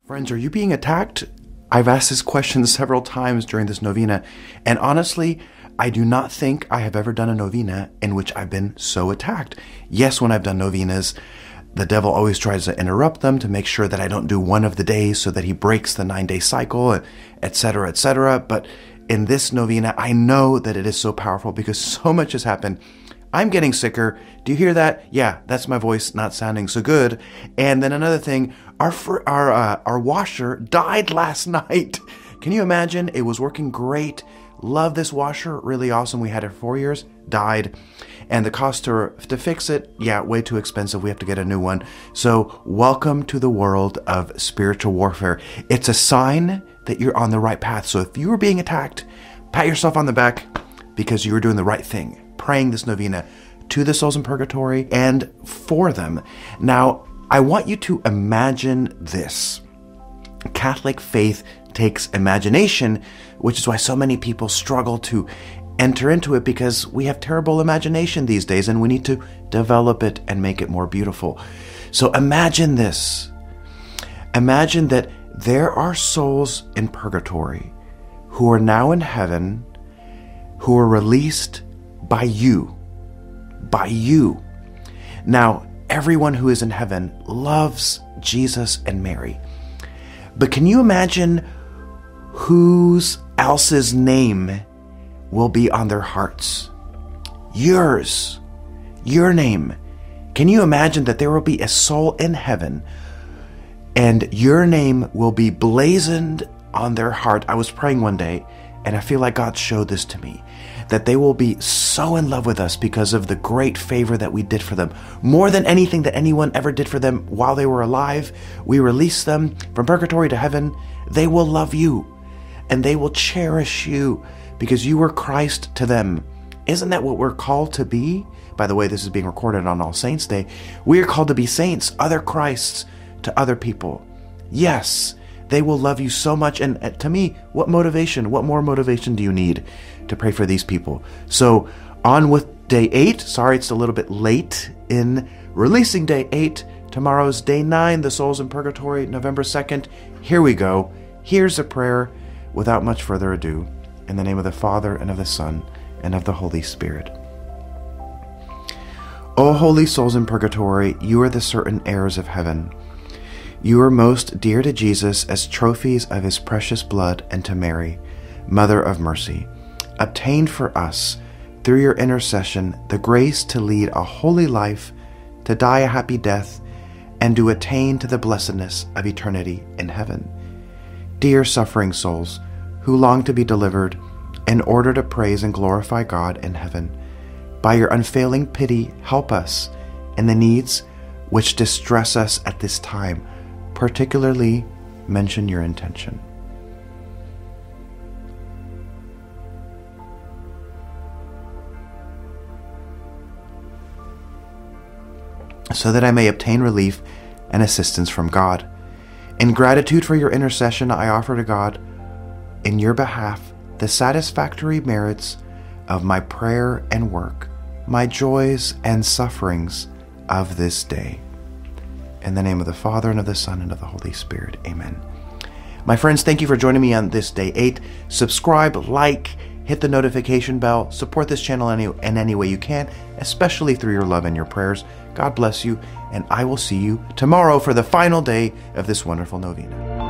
Friends, are you being attacked? I've asked this question several times during this novena, and honestly, I do not think I have ever done a novena in which I've been so attacked. Yes, when I've done novenas, the devil always tries to interrupt them to make sure that I don't do one of the days so that he breaks the 9-day cycle, etc., etc. But in this novena, I know that it is so powerful because so much has happened. I'm getting sicker. Do you hear that? Yeah, that's my voice not sounding so good. And then another thing, our washer died last night. Can you imagine? It was working great. Love this washer, really awesome. We had it for 4 years, died. And the cost to fix it, yeah, way too expensive. We have to get a new one. So welcome to the world of spiritual warfare. It's a sign that you're on the right path. So if you were being attacked, pat yourself on the back because you were doing the right thing. Praying this novena to the souls in purgatory and for them. Now, I want you to imagine this. Catholic faith takes imagination, which is why so many people struggle to enter into it because we have terrible imagination these days and we need to develop it and make it more beautiful. So imagine this. Imagine that there are souls in purgatory who are now in heaven, who are released by you. Now, everyone who is in heaven loves Jesus and Mary. But can you imagine whose else's name will be on their hearts? Yours. Your name. Can you imagine that there will be a soul in heaven and your name will be blazoned on their heart? I was praying one day and I feel like God showed this to me, that they will be so in love with us because of the great favor that we did for them. More than anything that anyone ever did for them while they were alive, we released them from purgatory to heaven. They will love you and they will cherish you because you were Christ to them. Isn't that what we're called to be? By the way, this is being recorded on All Saints' Day. We are called to be saints, other Christs to other people. Yes, they will love you so much. And to me, what more motivation do you need to pray for these people? So on with day 8. Sorry, it's a little bit late in releasing day 8. Tomorrow's day 9, the souls in purgatory, November 2nd. Here we go. Here's a prayer without much further ado. In the name of the Father, and of the Son, and of the Holy Spirit. O holy souls in purgatory, you are the certain heirs of heaven. You are most dear to Jesus as trophies of his precious blood, and to Mary, Mother of Mercy. Obtain for us, through your intercession, the grace to lead a holy life, to die a happy death, and to attain to the blessedness of eternity in heaven. Dear suffering souls, who long to be delivered, in order to praise and glorify God in heaven, by your unfailing pity, help us in the needs which distress us at this time. Particularly mention your intention. So that I may obtain relief and assistance from God. In gratitude for your intercession, I offer to God, in your behalf, the satisfactory merits of my prayer and work, my joys and sufferings of this day. In the name of the Father, and of the Son, and of the Holy Spirit. Amen. My friends, thank you for joining me on this day 8. Subscribe, like, hit the notification bell, support this channel in any way you can, especially through your love and your prayers. God bless you, and I will see you tomorrow for the final day of this wonderful novena.